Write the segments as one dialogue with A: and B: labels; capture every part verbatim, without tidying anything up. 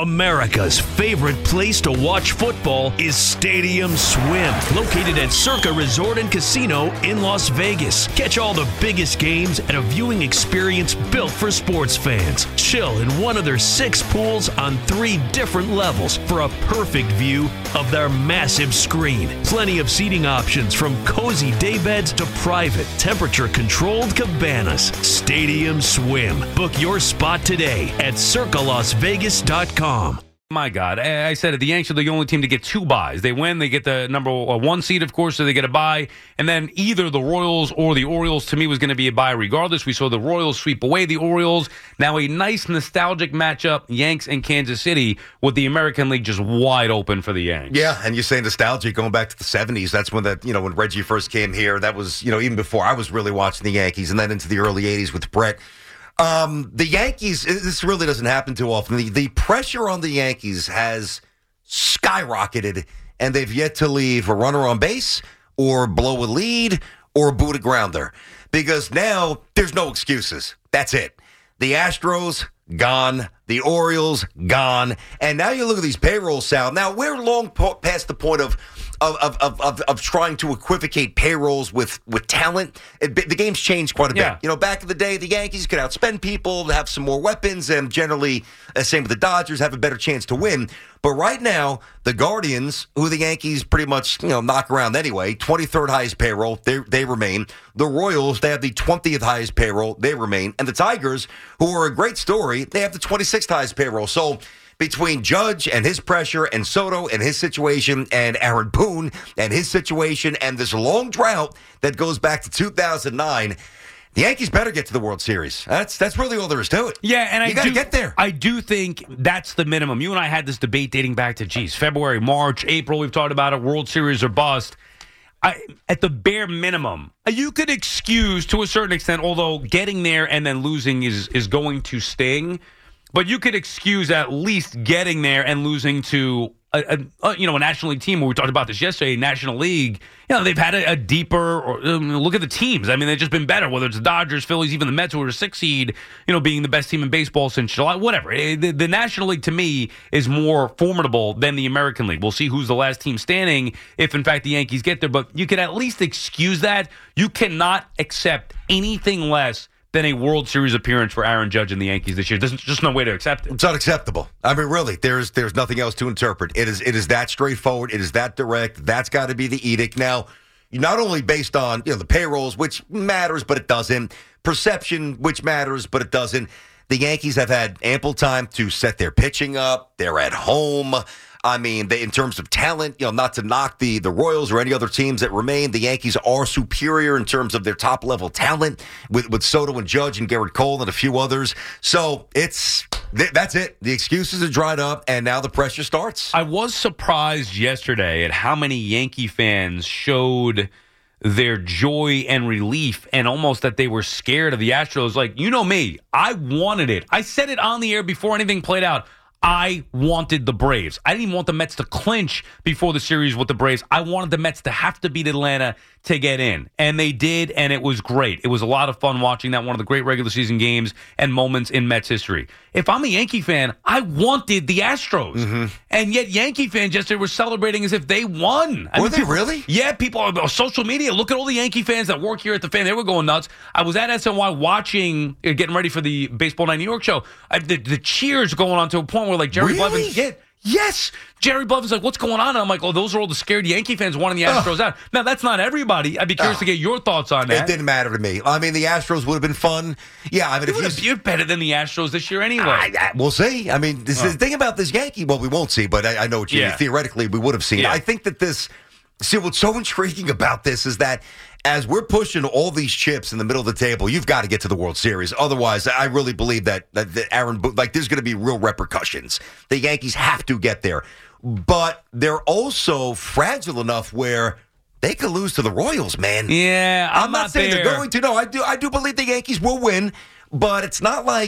A: America's favorite place to watch football is Stadium Swim, located at Circa Resort and Casino in Las Vegas. Catch all the biggest games at a viewing experience built for sports fans. Chill in one of their six pools on three different levels for a perfect view of their massive screen. Plenty of seating options from cozy daybeds to private, temperature-controlled cabanas. Stadium Swim. Book your spot today at circa las vegas dot com.
B: My God, I said it. The Yanks are the only team to get two buys. They win, they get the number one seed, of course, so they get a bye. And then either the Royals or the Orioles, to me, was going to be a bye regardless. We saw the Royals sweep away the Orioles. Now a nice nostalgic matchup, Yanks and Kansas City, with the American League just wide open for the Yanks.
C: Yeah, and you say nostalgic going back to the seventies. That's when that you know when Reggie first came here. That was you know even before I was really watching the Yankees, and then into the early eighties with Brett. Um, the Yankees, this really doesn't happen too often. The, the pressure on the Yankees has skyrocketed, and they've yet to leave a runner on base or blow a lead or boot a grounder. Because now there's no excuses. That's it. The Astros, gone. The Orioles, gone. And now you look at these payrolls, Sal. Now, we're long po- past the point of Of, of of of trying to equivocate payrolls with, with talent. It, the game's changed quite a
B: yeah.
C: bit. You know, back in the day, the Yankees could outspend people, have some more weapons, and generally, uh, same with the Dodgers, have a better chance to win. But right now, the Guardians, who the Yankees pretty much, you know, knock around anyway, twenty-third highest payroll, they they remain. The Royals, they have the twentieth highest payroll, they remain. And the Tigers, who are a great story, they have the twenty-sixth highest payroll. So between Judge and his pressure and Soto and his situation and Aaron Boone and his situation and this long drought that goes back to two thousand nine, the Yankees better get to the World Series. That's that's really all there is to it.
B: Yeah, and
C: you
B: I
C: got to
B: do,
C: get there.
B: I do think that's the minimum. You and I had this debate dating back to, geez, February, March, April. We've talked about it, World Series or bust. I, at the bare minimum, you could excuse to a certain extent, although getting there and then losing is is going to sting. But you could excuse at least getting there and losing to a, a, a you know a National League team. Where we talked about this yesterday, National League. You know they've had a, a deeper. Or, um, look at the teams. I mean, they've just been better. Whether it's the Dodgers, Phillies, even the Mets, who are a six seed. You know, being the best team in baseball since July. Whatever. The, the National League to me is more formidable than the American League. We'll see who's the last team standing if, in fact, the Yankees get there. But you can at least excuse that. You cannot accept anything less than a World Series appearance for Aaron Judge and the Yankees this year. There's just no way to accept it.
C: It's unacceptable. I mean, really, there's there's nothing else to interpret. It is it is that straightforward. It is that direct. That's got to be the edict. Now, not only based on you know the payrolls, which matters, but it doesn't. Perception, which matters, but it doesn't. The Yankees have had ample time to set their pitching up. They're at home. I mean, they, in terms of talent, you know, not to knock the, the Royals or any other teams that remain, the Yankees are superior in terms of their top-level talent with, with Soto and Judge and Garrett Cole and a few others. So it's that's it. The excuses are dried up, and now the pressure starts.
B: I was surprised yesterday at how many Yankee fans showed their joy and relief and almost that they were scared of the Astros. Like, you know me, I wanted it. I said it on the air before anything played out. I wanted the Braves. I didn't even want the Mets to clinch before the series with the Braves. I wanted the Mets to have to beat Atlanta to get in. And they did, and it was great. It was a lot of fun watching that, one of the great regular season games and moments in Mets history. If I'm a Yankee fan, I wanted the Astros. Mm-hmm. And yet Yankee fans yesterday were celebrating as if they won. I
C: were
B: mean,
C: they
B: people,
C: really?
B: Yeah, people on social media. Look at all the Yankee fans that work here at the Fan. They were going nuts. I was at S N Y watching, uh, getting ready for the Baseball Night New York show. I, the, the cheers going on to a point where, like, Jerry
C: really?
B: Blevins, yeah, yes, Jerry Blevins like, what's going on? And I'm like, oh, those are all the scared Yankee fans wanting the Astros out. Now, that's not everybody. I'd be curious
C: oh.
B: to get your thoughts on that.
C: It didn't matter to me. I mean, the Astros would have been fun. Yeah, I mean,
B: you
C: if you
B: you're better than the Astros this year anyway.
C: I, I, we'll see. I mean, this
B: oh.
C: is the thing about this Yankee. Well, we won't see, but I, I know what you
B: yeah.
C: mean. Theoretically, we would have seen.
B: Yeah.
C: I think that this. See, what's so intriguing about this is that as we're pushing all these chips in the middle of the table, you've got to get to the World Series. Otherwise, I really believe that, that, that Aaron, like, there's going to be real repercussions. The Yankees have to get there. But they're also fragile enough where they could lose to the Royals, man.
B: Yeah, I'm,
C: I'm not,
B: not
C: saying
B: there.
C: they're going to. No, I do, I do believe the Yankees will win. But it's not like,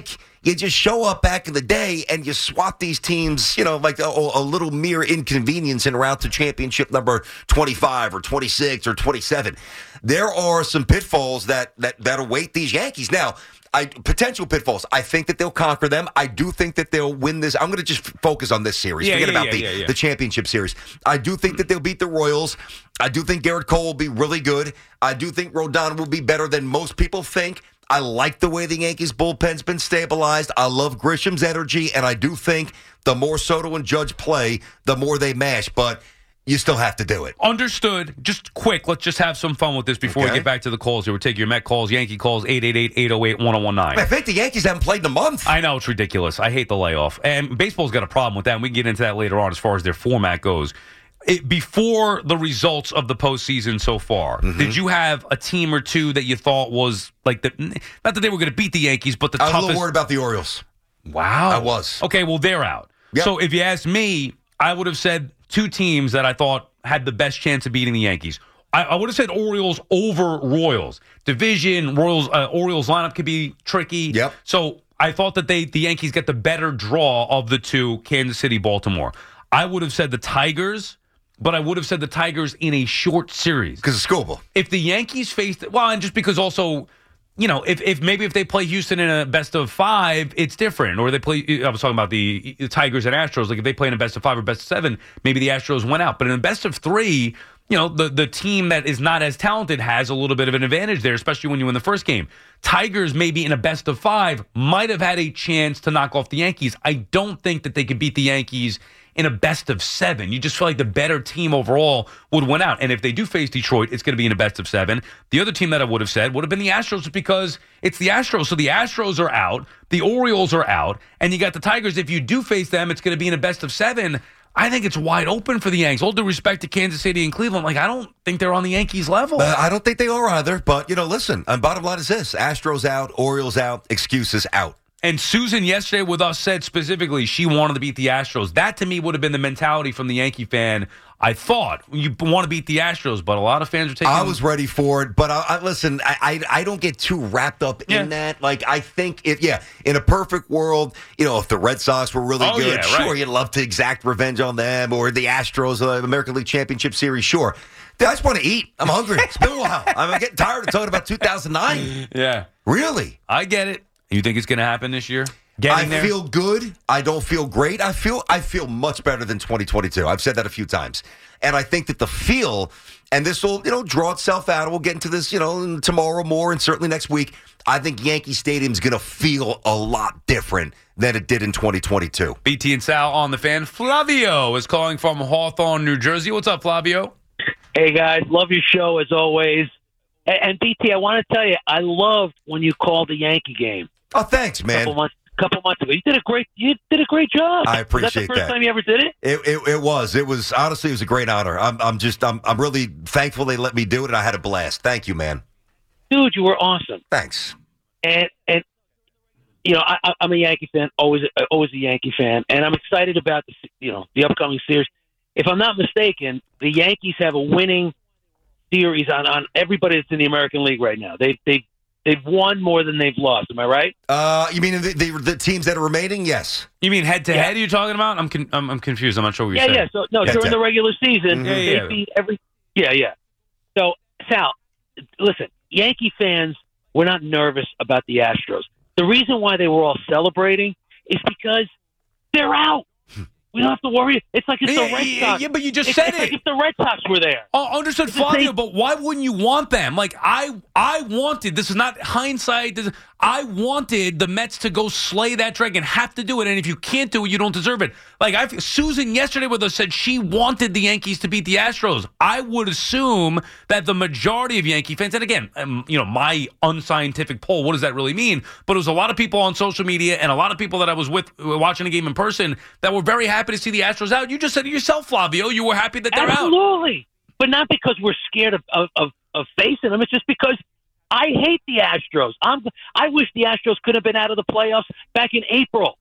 C: You just show up back in the day and you swat these teams, you know, like a, a little mere inconvenience en route to championship number twenty-five or twenty-six or twenty-seven. There are some pitfalls that that, that await these Yankees. Now, I, potential pitfalls. I think that they'll conquer them. I do think that they'll win this. I'm going to just focus on this series.
B: Yeah,
C: Forget
B: yeah,
C: about
B: yeah,
C: the,
B: yeah, yeah.
C: the championship series. I do think that they'll beat the Royals. I do think Garrett Cole will be really good. I do think Rodon will be better than most people think. I like the way the Yankees bullpen's been stabilized. I love Grisham's energy, and I do think the more Soto and Judge play, the more they mash. But you still have to do it.
B: Understood. Just quick, let's just have some fun with this before
C: Okay.
B: we get back to the calls here. We'll take your Met calls, Yankee calls, eight eight eight, eight oh eight, one oh one nine.
C: I think the Yankees haven't played in a month.
B: I know, it's ridiculous. I hate the layoff. And baseball's got a problem with that, and we can get into that later on as far as their format goes. It, before the results of the postseason so far, mm-hmm. did you have a team or two that you thought was like the not that they were going to beat the Yankees, but the
C: I was
B: toughest?
C: a little worried about the Orioles.
B: Wow,
C: I was.
B: Okay, well they're out.
C: Yep.
B: So if you ask me, I would have said two teams that I thought had the best chance of beating the Yankees. I, I would have said Orioles over Royals. Division Royals uh, Orioles lineup could be tricky.
C: Yep.
B: So I thought that they the Yankees get the better draw of the two, Kansas City, Baltimore. I would have said the Tigers. But I would have said the Tigers in a short series.
C: Because of Scoble.
B: If the Yankees faced, well, and just because also, you know, if, if maybe if they play Houston in a best of five, it's different. Or they play, I was talking about the, the Tigers and Astros. Like if they play in a best of five or best of seven, maybe the Astros went out. But in a best of three, you know, the, the team that is not as talented has a little bit of an advantage there, especially when you win the first game. Tigers, maybe in a best of five, might have had a chance to knock off the Yankees. I don't think that they could beat the Yankees in a best of seven. You just feel like the better team overall would win out. And if they do face Detroit, it's going to be in a best of seven. The other team that I would have said would have been the Astros because it's the Astros. So the Astros are out, the Orioles are out, and you got the Tigers. If you do face them, it's going to be in a best of seven. I think it's wide open for the Yanks. All due respect to Kansas City and Cleveland, like I don't think they're on the Yankees level.
C: Uh, I don't think they are either. But, you know, listen, and bottom line is this. Astros out, Orioles out, excuses out.
B: And Susan yesterday with us said specifically she wanted to beat the Astros. That to me would have been the mentality from the Yankee fan. I thought you want to beat the Astros, but a lot of fans are taking.
C: I was ready for it, but I, I listen. I, I I don't get too wrapped up
B: Yeah.
C: in that. Like I think if yeah, in a perfect world, you know, if the Red Sox were really
B: Oh,
C: good,
B: yeah,
C: sure,
B: right.
C: you'd love to exact revenge on them, or the Astros, uh, American League Championship Series, sure. I just want to eat. I'm hungry. It's been a while. I'm getting tired of talking about two thousand nine.
B: Yeah,
C: Really?
B: I get it. You think it's going to happen this year? Getting
C: I
B: there?
C: feel good. I don't feel great. I feel I feel much better than twenty twenty-two. I've said that a few times. And I think that the feel, and this will, you know, draw itself out. We'll get into this, you know, tomorrow more and certainly next week. I think Yankee Stadium's going to feel a lot different than it did in twenty twenty-two.
B: B T and Sal on the fan. Flavio is calling from Hawthorne, New Jersey. What's up, Flavio?
D: Hey, guys. Love your show as always. And, and B T, I want to tell you, I loved when you called the Yankee game.
C: Oh, thanks,
D: A
C: man.
D: couple months, couple months ago. You did a great you did a great job.
C: I appreciate
D: Was that. the first
C: that.
D: time you ever did it?
C: It, it it was. It was honestly it was a great honor. I'm I'm just I'm I'm really thankful they let me do it and I had a blast. Thank you, man.
D: Dude, you were awesome.
C: Thanks.
D: And and you know, I, I- I'm a Yankee fan, always always a Yankee fan, and I'm excited about the you know the upcoming series. If I'm not mistaken, the Yankees have a winning series on, on everybody that's in the American League right now. They they they've won more than they've lost. Am I right?
C: Uh, you mean the, the the teams that are remaining? Yes.
B: You mean head to
D: Yeah.
B: head? Are you talking about? I'm con- I'm, I'm confused. I'm not sure what you're
D: Yeah,
B: saying.
D: yeah. So no,
C: Yeah,
D: during
C: yeah.
D: the regular season,
B: Yeah,
D: they
B: yeah.
D: beat every. Yeah, yeah. So Sal, listen, Yankee fans were not nervous about the Astros. The reason why they were all celebrating is because they're out. We don't have to worry. It's like it's
B: Yeah,
D: the Red
B: yeah,
D: Sox.
B: yeah, but you just
D: it's,
B: said
D: it's
B: it.
D: like if the Red Sox were there.
B: Oh, understood,
D: It's the
B: Flavio,
D: same-
B: but why wouldn't you want them? Like, I I wanted, this is not hindsight, this is, I wanted the Mets to go slay that dragon, have to do it, and if you can't do it, you don't deserve it. Like, I Susan yesterday with us said she wanted the Yankees to beat the Astros. I would assume that the majority of Yankee fans, and again, um, you know, my unscientific poll, what does that really mean? But it was a lot of people on social media and a lot of people that I was with uh, watching the game in person that were very happy to see the Astros out. You just said it yourself, Flavio. You were happy that they're out.
D: Absolutely. But not because we're scared of, of, of, of facing them. It's just because I hate the Astros. I'm, I wish the Astros could have been out of the playoffs back in April.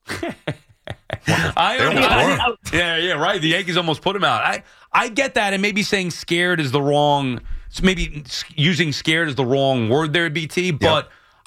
B: I,
C: They almost
B: I-
C: were.
D: I-
B: yeah, yeah, right. The Yankees almost put him out. I, I get that, and maybe saying scared is the wrong. Maybe using scared is the wrong word there, B T. But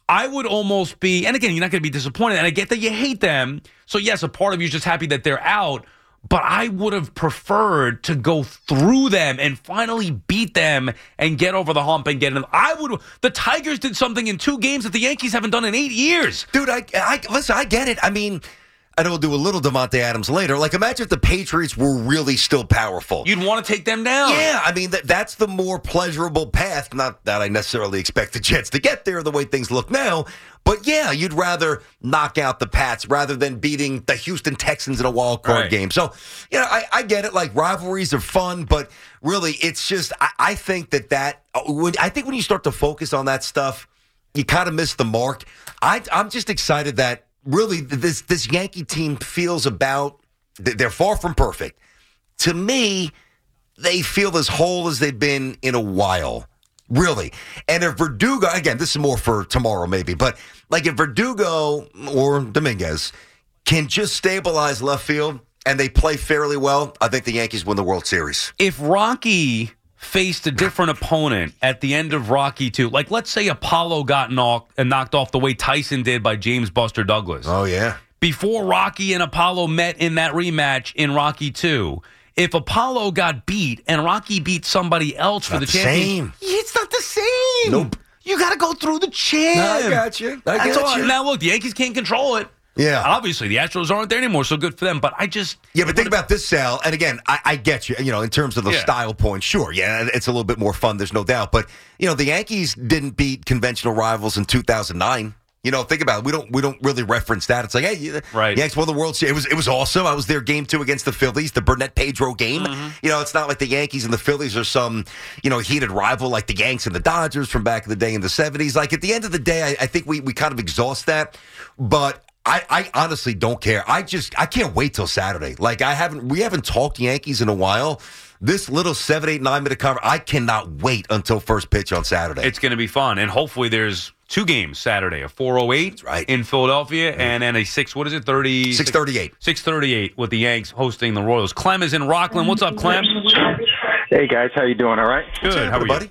B: I would almost be, and again, you're not going to be disappointed, and I get that you hate them. So, yes, a part of you is just happy that they're out, but I would have preferred to go through them and finally beat them and get over the hump and get in. I would. The Tigers did something in two games that the Yankees haven't done in eight years.
C: Dude, I, I listen, I get it. I mean, I know we'll do a little Devontae Adams later. Like, imagine if the Patriots were really still powerful.
B: You'd want to take them down.
C: Yeah, I mean, that, that's the more pleasurable path. Not that I necessarily expect the Jets to get there the way things look now. But, yeah, you'd rather knock out the Pats rather than beating the Houston Texans in a wild card
B: right.
C: game. So, you know, I, I get it. Like, rivalries are fun. But, really, it's just I, I think that that when, – I think when you start to focus on that stuff, you kind of miss the mark. I, I'm just excited that – really, this this Yankee team feels about, they're far from perfect. To me, they feel as whole as they've been in a while, really. And if Verdugo, again, this is more for tomorrow maybe, but like if Verdugo or Dominguez can just stabilize left field and they play fairly well, I think the Yankees win the World Series.
B: If Rocky faced a different opponent at the end of Rocky two, like let's say Apollo got knocked and knocked off the way Tyson did by James Buster Douglas.
C: Oh, yeah.
B: Before Rocky and Apollo met in that rematch in Rocky two, if Apollo got beat and Rocky beat somebody else for
C: Not
B: the
C: the
B: championship,
C: same.
B: it's not the same.
C: Nope.
B: You got to go through the champ.
C: I got you. I
B: That's
C: got
B: all.
C: you.
B: Now, look, the Yankees can't control it.
C: Yeah.
B: Obviously, the Astros aren't there anymore, so good for them. But I just...
C: Yeah, but think about this, Sal. And again, I, I get you, you know, in terms of the
B: Yeah.
C: style point, sure. Yeah, it's a little bit more fun, there's no doubt. But, you know, the Yankees didn't beat conventional rivals in two thousand nine. You know, think about it. We don't we don't really reference that. It's like, hey, you-
B: Right.
C: Yankees won the World Series. It was, it was awesome. I was there game two against the Phillies, the Burnett-Pedro game.
B: Mm-hmm.
C: You know, it's not like the Yankees and the Phillies are some, you know, heated rival like the Yanks and the Dodgers from back in the day in the seventies. Like, at the end of the day, I, I think we, we kind of exhaust that. But... I, I honestly don't care. I just I can't wait till Saturday. Like I haven't we haven't talked Yankees in a while. This little seven, eight, nine minute cover, I cannot wait until first pitch on Saturday.
B: It's going to be fun, and hopefully there's two games Saturday: a four oh eight
C: right.
B: in Philadelphia, mm-hmm. and then a six. What is it? Thirty
C: six thirty eight.
B: Six thirty eight with the Yanks hosting the Royals. Clem is in Rockland. What's up, Clem?
E: Hey guys, how you doing? All right.
B: Good. How are you,
C: buddy?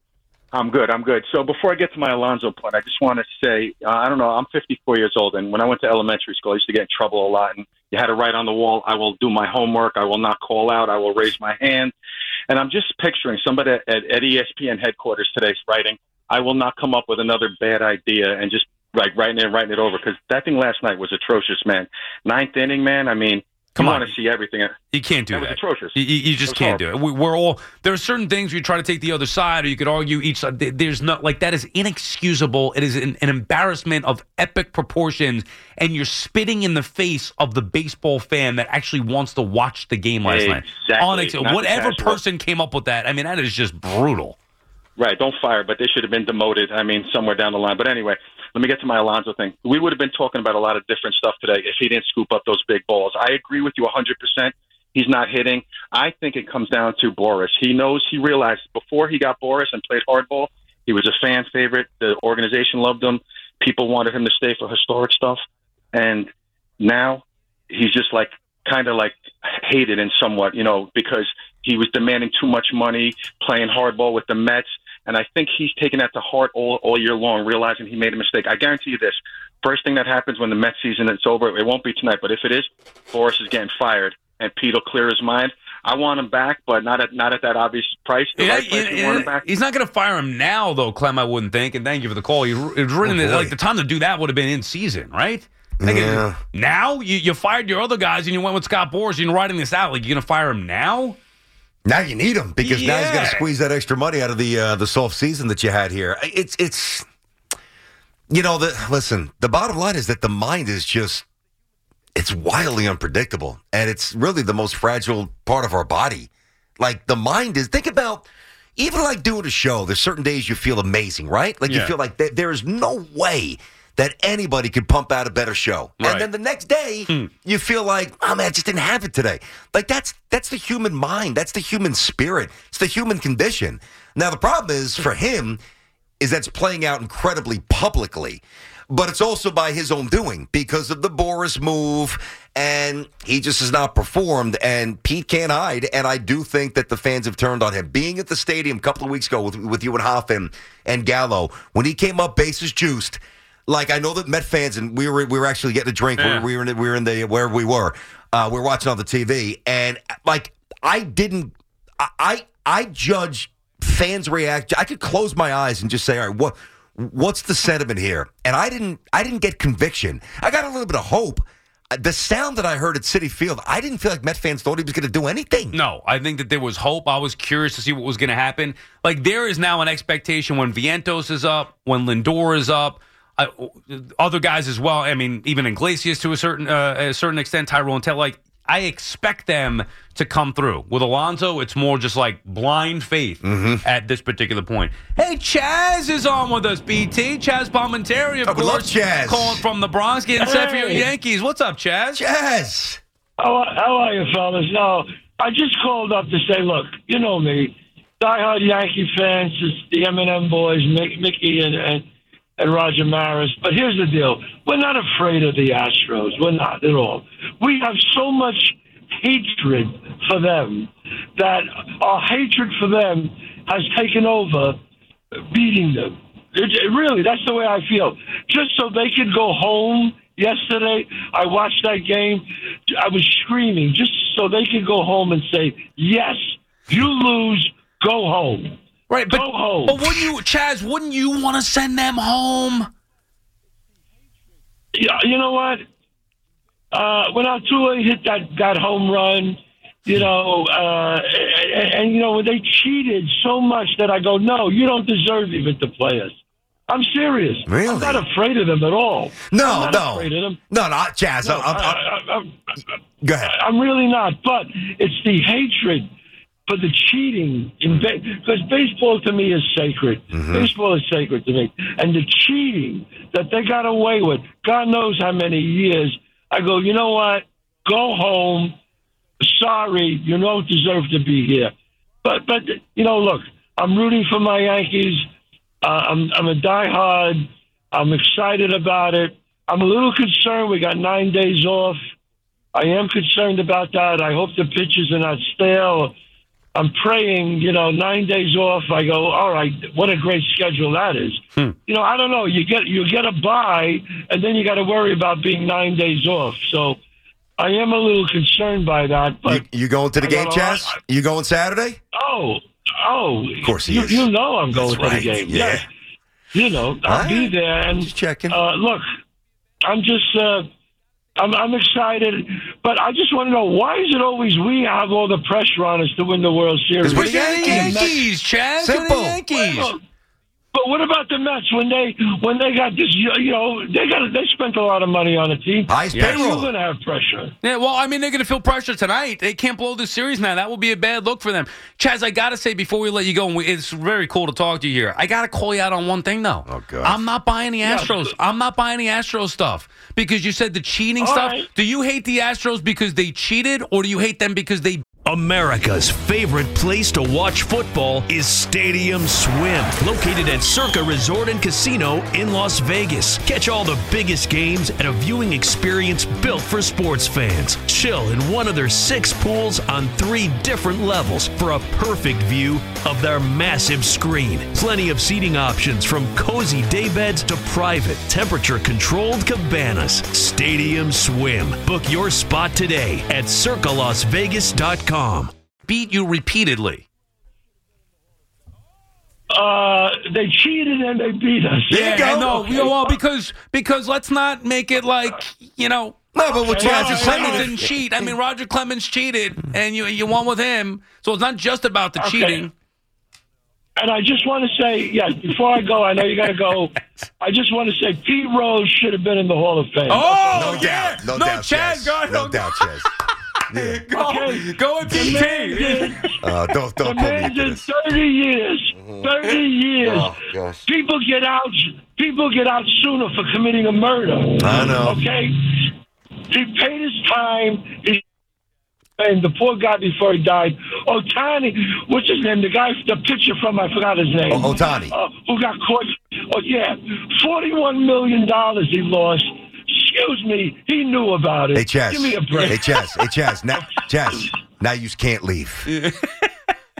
E: I'm good. I'm good. So before I get to my Alonzo point, I just want to say, uh, I don't know, I'm fifty-four years old, and when I went to elementary school, I used to get in trouble a lot, and you had to write on the wall, I will do my homework, I will not call out, I will raise my hand. And I'm just picturing somebody at, at E S P N headquarters today writing, I will not come up with another bad idea, and just like writing it, writing it over, because that thing last night was atrocious, man. Ninth inning, man, I mean,
B: Come
E: you
B: on.
E: want to see everything.
B: You can't do
E: that.
B: that.
E: That was atrocious.
B: You, you just can't
E: horrible.
B: do it. We, we're all there are certain things where you try to take the other side, or you could argue each side. There's not like that is inexcusable. It is an, an embarrassment of epic proportions, and you're spitting in the face of the baseball fan that actually wants to watch the game last
E: Exactly.
B: night. Onyx,
E: Not
B: whatever
E: the casual.
B: person came up with that, I mean, that is just brutal.
E: Right, don't fire, but they should have been demoted, I mean, somewhere down the line. But anyway, let me get to my Alonzo thing. We would have been talking about a lot of different stuff today if he didn't scoop up those big balls. I agree with you one hundred percent. He's not hitting. I think it comes down to Boris. He knows, he realized before he got Boris and played hardball, he was a fan favorite. The organization loved him. People wanted him to stay for historic stuff. And now he's just like, kind of like hated in somewhat, you know, because he was demanding too much money, playing hardball with the Mets. And I think he's taken that to heart all, all year long, realizing he made a mistake. I guarantee you this. First thing that happens when the Mets season is over, it won't be tonight, but if it is, Boris is getting fired, and Pete will clear his mind. I want him back, but not at not at that obvious price. The
B: Yeah,
E: right price,
B: yeah,
E: we want him
B: yeah.
E: back.
B: He's not going to fire him now, though, Clem, I wouldn't think. And thank you for the call. He, it was written
C: Oh, boy.
B: like the time to do that would have been in season, right? Like,
C: Yeah.
B: Now you, you fired your other guys and you went with Scott Boras and you're writing this out. Like, you're going to fire him now?
C: Now you need him because now he's got
B: Yeah.
C: to squeeze that extra money out of the uh, the soft season that you had here. It's it's you know the listen. The bottom line is that the mind is just it's wildly unpredictable, and it's really the most fragile part of our body. Like the mind is. Think about even like doing a show. There's certain days you feel amazing, right? Like
B: Yeah.
C: you feel like th- there is no way that anybody could pump out a better show.
B: Right.
C: And then the next day, you feel like, oh, man, I just didn't have it today. Like, that's that's the human mind. That's the human spirit. It's the human condition. Now, the problem is, for him, is that's playing out incredibly publicly. But it's also by his own doing because of the Boris move, and he just has not performed, and Pete can't hide, and I do think that the fans have turned on him. Being at the stadium a couple of weeks ago with, with you and Hoff and, and Gallo, when he came up bases juiced, Like I know that Met fans, and we were we were actually getting a drink.
B: Yeah.
C: We, were, we were in we were in the wherever we were. Uh, we were watching on the T V, and like I didn't. I I, I judge fans' react. I could close my eyes and just say, all right, what what's the sentiment here? And I didn't. I didn't get conviction. I got a little bit of hope. The sound that I heard at Citi Field, I didn't feel like Met fans thought he was going to do anything.
B: No, I think that there was hope. I was curious to see what was going to happen. Like, there is now an expectation when Vientos is up, when Lindor is up, uh, other guys as well. I mean, even Iglesias to a certain uh, a certain extent, Tyrone Taylor. Like, I expect them to come through. With Alonso, it's more just like blind faith
C: mm-hmm.
B: at this particular point. Hey, Chaz is on with us, B T. Chaz Palminteri, of
C: oh, we love
B: course,
C: Chaz.
B: calling from the Bronx, getting set for your
F: Hey.
B: Yankees. What's up, Chaz?
C: Chaz.
F: How, how are you, fellas? No, I just called up to say, look, you know me, diehard Yankee fans, it's the M and M boys, Mick, Mickey and, and and Roger Maris. But here's the deal: we're not afraid of the Astros. We're not at all. We have so much hatred for them that our hatred for them has taken over beating them. It, it really, that's the way I feel. Just so they could go home. Yesterday, I watched that game. I was screaming just so they could go home and say, yes, you lose, go home.
B: Right, but,
F: Go home.
B: but wouldn't you, Chaz, wouldn't you want to send them home?
F: Yeah, you know what? Uh, when Altuve hit that, that home run, you know, uh, and, and, you know, when they cheated so much that I go, no, you don't deserve even to play us. I'm serious.
C: Really?
F: I'm not afraid of them at all.
C: No,
F: I'm not
C: no.
F: afraid of them.
C: No, no, Chaz.
F: No,
C: I'm, I'm,
F: I, I, I,
C: go ahead.
F: I'm really not. But it's the hatred for the cheating in ba- because baseball to me is sacred.
C: Mm-hmm.
F: Baseball is sacred to me, and the cheating that they got away with, God knows how many years. I go, you know what? Go home. Sorry, you don't deserve to be here. But but you know, look, I'm rooting for my Yankees. Uh, I'm I'm a diehard. I'm excited about it. I'm a little concerned. We got nine days off. I am concerned about that. I hope the pitches are not stale. I'm praying, you know, nine days off. I go, all right, what a great schedule that is.
B: Hmm.
F: You know, I don't know. You get you get a bye, and then you got to worry about being nine days off. So I am a little concerned by that. But
C: You, you going to the
F: I
C: game,
F: got a lot-
C: Chaz? You going Saturday?
F: Oh, oh.
C: Of course he
F: you,
C: is.
F: You know I'm going
C: That's
F: to the
C: right.
F: game.
C: Yeah.
F: Yes. You know, I'll
C: All
F: be
C: right.
F: there. And
C: Just checking.
F: Uh, look, I'm just, uh, I'm, I'm excited, but I just want to know, why is it always we have all the pressure on us to win the World Series?
C: We're
B: We're
C: the
B: the
C: Yankees.
B: Yankees, Chaz. We're
C: Simple.
B: the Yankees.
F: Well, But what about the Mets when they when they got this? You know, they got they spent a lot of money on a team.
C: Highest
B: Yes.
F: You're
C: payroll.
F: going to have pressure.
B: Yeah, well, I mean, they're going to feel pressure tonight. They can't blow this series now. That will be a bad look for them. Chaz, I got to say, before we let you go, and we, it's very cool to talk to you here, I got to call you out on one thing, though.
C: Oh, God.
B: I'm not buying the Astros. I'm not buying the Astros stuff because you said the cheating
F: All
B: stuff.
F: right.
B: Do you hate the Astros because they cheated, or do you hate them because they
A: America's favorite place to watch football is Stadium Swim, located at Circa Resort and Casino in Las Vegas. Catch all the biggest games at a viewing experience built for sports fans. Chill in one of their six pools on three different levels for a perfect view of their massive screen. Plenty of seating options from cozy daybeds to private, temperature-controlled cabanas. Stadium Swim. Book your spot today at circa las vegas dot com.
B: beat you repeatedly?
F: Uh, they cheated and they beat us.
C: There you go.
B: no,
F: Okay.
B: well, because because let's not make it like, you know,
C: No, but what
F: Okay.
C: Chaz
B: Roger
C: is
B: Clemens
C: saying
B: didn't cheat. I mean, Roger Clemens cheated, and you you won with him. So it's not just about the
F: Okay.
B: cheating.
F: And I just want to say, yes, before I go, I know you got to go. I just want to say Pete Rose should have been in the Hall of Fame.
B: Oh,
C: No
B: yeah.
C: doubt. No,
B: no
C: doubt,
B: Chaz,
C: Chaz.
B: go,
C: No
B: no,
C: doubt, Chaz. Yeah.
B: Go,
F: Okay.
B: go with
F: The
B: P
F: man
B: T.
F: did,
C: Uh, don't
F: the
C: don't put me
F: man
C: into
F: did
C: this.
F: thirty years. thirty years.
C: Oh, gosh.
F: People get out. People get out sooner for committing a murder.
C: I know.
F: Okay. He paid his time. He, and the poor guy before he died, Otani, what's his name? The guy, the pitcher from, I forgot his name.
C: Oh, Ohtani.
F: Uh, who got caught. Oh, yeah. forty-one million dollars he lost. Excuse me. He knew about it.
C: Hey, Chaz.
F: Give me a break.
C: Hey, Chaz. Hey, Chaz. Now, Chaz. Now you can't leave.
F: Yeah,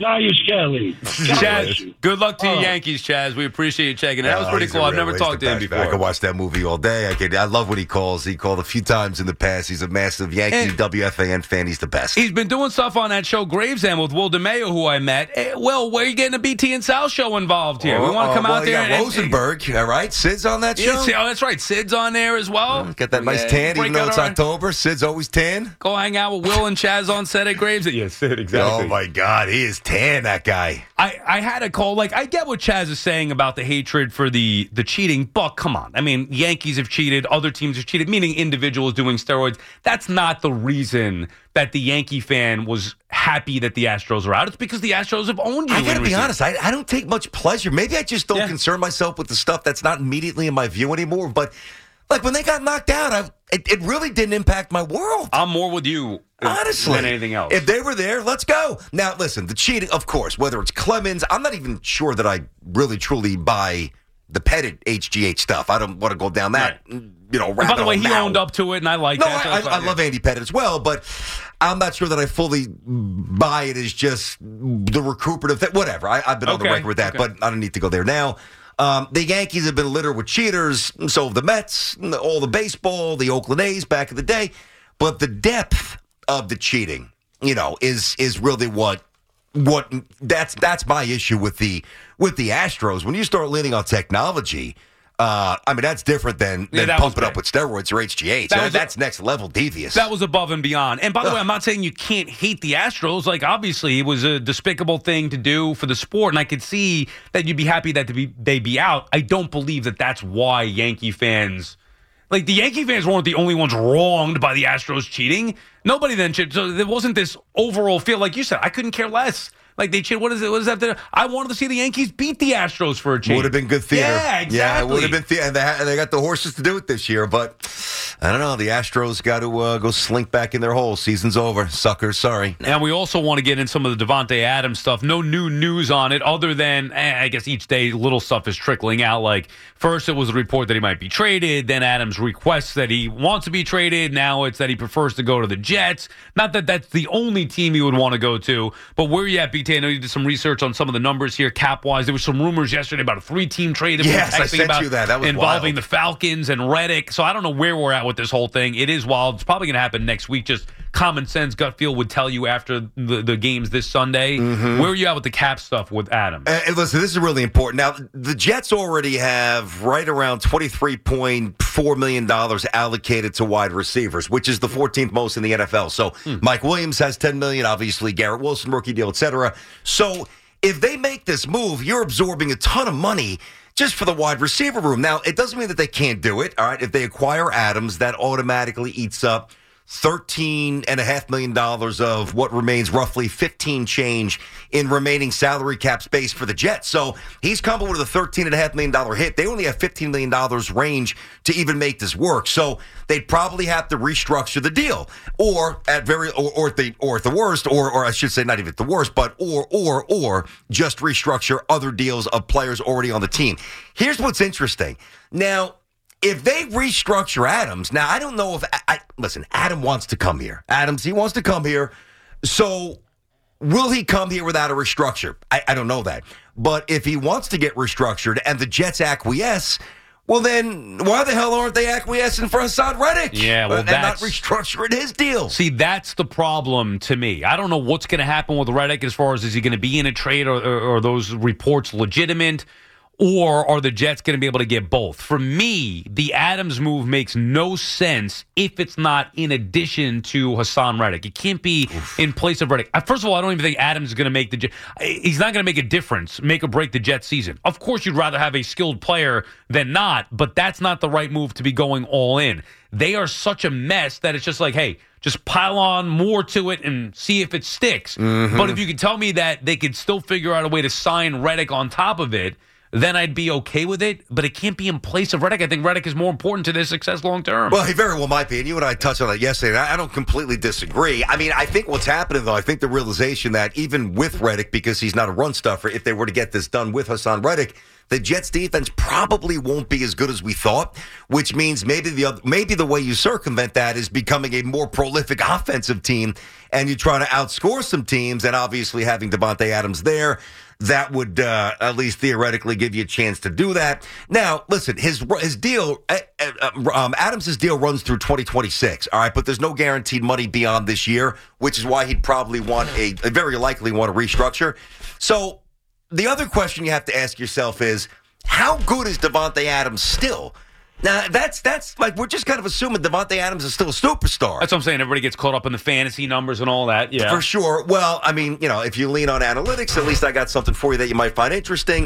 F: Now you can't leave.
B: Chaz, good luck to you,
F: Oh.
B: Yankees, Chaz. We appreciate you checking. That was
C: Oh,
B: pretty
C: he's
B: cool.
C: a
B: I've
C: real-
B: never
C: he's
B: talked
C: the
B: to him
C: best, man. I
B: before.
C: could watch that movie all day. I could. I love when he calls. He called a few times in the past. He's a massive Yankee
B: And-
C: W F A N fan. He's the best.
B: He's been doing stuff on that show Gravesend with Will DeMayo, who I met. Eh, Will, where are you getting a B T and Sal show involved here? we want to
C: Oh,
B: come
C: well,
B: out
C: you
B: there.
C: got
B: and-
C: Rosenberg, all right? Sid's on that
B: Yeah,
C: show.
B: see- oh, that's right. Sid's on there as well.
C: Got that nice
B: Yeah,
C: tan,
B: break
C: even though
B: out
C: it's
B: our-
C: October. Sid's always tan.
B: Go hang out with Will and Chaz on set at Gravesend. Yeah, Sid, exactly.
C: Oh my God, he is tan. That guy.
B: I, I had a call. Like, I get what Chaz is saying about the hatred for the the cheating, but come on. I mean, Yankees have cheated, other teams have cheated, meaning individuals doing steroids. That's not the reason that the Yankee fan was happy that the Astros are out. It's because the Astros have owned you.
C: I got to
B: in
C: be
B: recent-
C: honest. I, I don't take much pleasure. Maybe I just don't
B: Yeah.
C: concern myself with the stuff that's not immediately in my view anymore. But like when they got knocked out, I, it, it really didn't impact my world.
B: I'm more with you
C: Honestly,
B: than anything else.
C: If they were there, let's go. Now, listen, the cheating, of course, whether it's Clemens, I'm not even sure that I really truly buy the petted H G H stuff. I don't want to go down that, you know,
B: And by
C: rabbit
B: the way,
C: hole
B: he
C: now.
B: owned up to it, and I like
C: No,
B: that. so
C: I,
B: it's
C: I, I
B: fine.
C: love Andy Pettit as well, but I'm not sure that I fully buy it as just the recuperative thing. Whatever. I, I've been on the
B: Okay,
C: record with that,
B: okay.
C: but I don't need to go there now. Um, the Yankees have been littered with cheaters, so have the Mets, all the baseball, the Oakland A's back in the day. But the depth of the cheating, you know, is is really what what that's that's my issue with the with the Astros. When you start leaning on technology, uh, I mean that's different than,
B: Yeah,
C: than
B: that was
C: pumping up
B: big.
C: with steroids or H G H.
B: That
C: That-
B: was a-
C: that's next level devious.
B: That was above and beyond. And by the way, I'm not saying you can't hate the Astros. Like, obviously, it was a despicable thing to do for the sport, and I could see that you'd be happy that they be, they be out. I don't believe that that's why Yankee fans, like, the Yankee fans weren't the only ones wronged by the Astros cheating. Nobody then cheated. So there wasn't this overall feel, like you said, I couldn't care less. Like, they cheated. What is it? What is that? There? I wanted to see the Yankees beat the Astros for a change.
C: Would have been good theater.
B: Yeah, exactly.
C: Yeah, it would have been theater. And they, ha- and they got the horses to do it this year. But I don't know. The Astros got to uh, go slink back in their hole. Season's over. Suckers, sorry.
B: And we also want to get in some of the Devontae Adams stuff. No new news on it other than, eh, I guess each day little stuff is trickling out. Like, first it was a report that he might be traded. Then Adams requests that he wants to be traded. Now it's that he prefers to go to the Jets. Not that that's the only team he would want to go to. But where are you at, B T? I know you did some research on some of the numbers here, cap-wise. There were some rumors yesterday about a three-team trade that we were
C: Yes, I
B: texting
C: sent
B: about
C: you that. That was
B: involving
C: wild.
B: the Falcons and Reddick. So I don't know where we're at with this whole thing. It is wild. It's probably going to happen next week. Just common sense, gut feel would tell you after the, the games this Sunday.
C: Mm-hmm.
B: Where are you at with the cap stuff with Adams?
C: Uh, and listen, this is really important. Now, the Jets already have right around twenty-three point four million dollars allocated to wide receivers, which is the fourteenth most in the N F L. So Mike Williams has ten million dollars, obviously Garrett Wilson, rookie deal, et cetera. So if they make this move, you're absorbing a ton of money just for the wide receiver room. Now, it doesn't mean that they can't do it. All right, if they acquire Adams, that automatically eats up thirteen and a half million dollars of what remains roughly fifteen change in remaining salary cap space for the Jets. So he's coming with a thirteen and a half million dollar hit. They only have fifteen million dollars range to even make this work. So they'd probably have to restructure the deal, or at very, or, or at the, or at the worst, or, or I should say not even at the worst, but or, or, or just restructure other deals of players already on the team. Here's what's interesting. Now, if they restructure Adams, now I don't know if I, I listen. Adam wants to come here. Adams, he wants to come here. So will he come here without a restructure? I, I don't know that. But if he wants to get restructured and the Jets acquiesce, well then why the hell aren't they acquiescing for Hassan Reddick?
B: Yeah, well,
C: and not
B: that's-
C: restructuring his deal.
B: See, that's the problem to me. I don't know what's going to happen with Reddick as far as is he going to be in a trade or, or, or those reports legitimate? Or are the Jets going to be able to get both? For me, the Adams move makes no sense if it's not in addition to Hassan Reddick. It can't be Oof. in place of Reddick. First of all, I don't even think Adams is going to make the Jets. He's not going to make a difference, make or break the Jets season. Of course, you'd rather have a skilled player than not, but that's not the right move to be going all in. They are such a mess that it's just like, hey, just pile on more to it and see if it sticks. Mm-hmm. But if you could tell me that they could still figure out a way to sign Reddick on top of it, then I'd be okay with it, but it can't be in place of Reddick. I think Reddick is more important to their success long term.
C: Well, he very well might be, and you and I touched on that yesterday, and I don't completely disagree. I mean, I think what's happening, though, I think the realization that even with Reddick, because he's not a run stuffer, if they were to get this done with Hassan Reddick, the Jets defense probably won't be as good as we thought, which means maybe the other, maybe the way you circumvent that is becoming a more prolific offensive team, and you try to outscore some teams, and obviously having Davante Adams there, that would uh, at least theoretically give you a chance to do that. Now, listen, his his deal, uh, uh, um, Adams' deal runs through twenty twenty-six, all right, but there's no guaranteed money beyond this year, which is why he'd probably want a, a very likely want to restructure. So the other question you have to ask yourself is, how good is Davante Adams still? Now, that's that's like we're just kind of assuming Davante Adams is still a superstar.
B: That's what I'm saying. Everybody gets caught up in the fantasy numbers and all that. Yeah,
C: for sure. Well, I mean, you know, if you lean on analytics, at least I got something for you that you might find interesting.